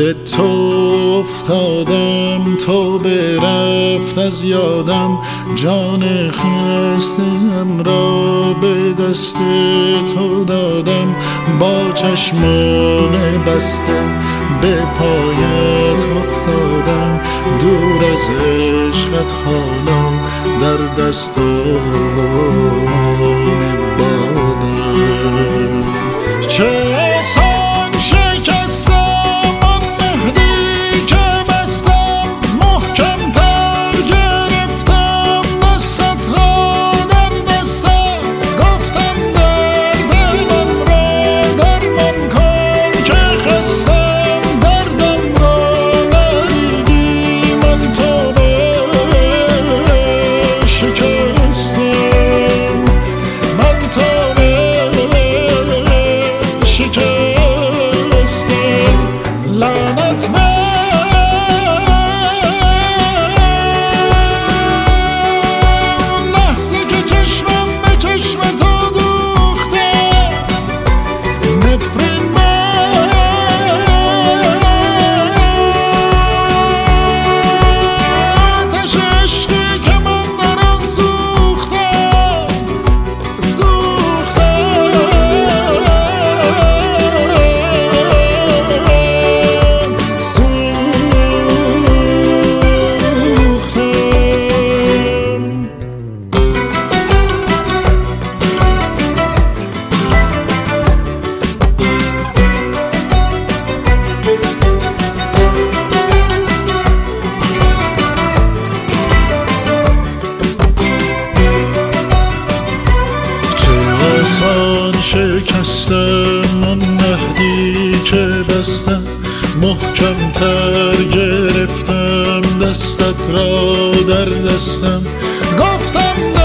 به تو افتادم، تو برفت از یادم، جان خسته‌ام را به دست تو دادم، با چشمان بسته به پایت افتادم، دور از عشقت حالا در دستان بادم. چه آسان شکستم آن مهدی که بستم، محکم تر گرفتم دستت را در دستم، گفتم دردم را درمان کن که خستم، دردم را ندیدی من تو شکستم، من تو شکستم. لعنت به لحظه که چشمم به چشم تو دوخته، نفرین به آتش عشقی که من در آن سوختم، شکستم آن مهدی که بستم، محکم تر گرفتم دستت را در دستم، گفتم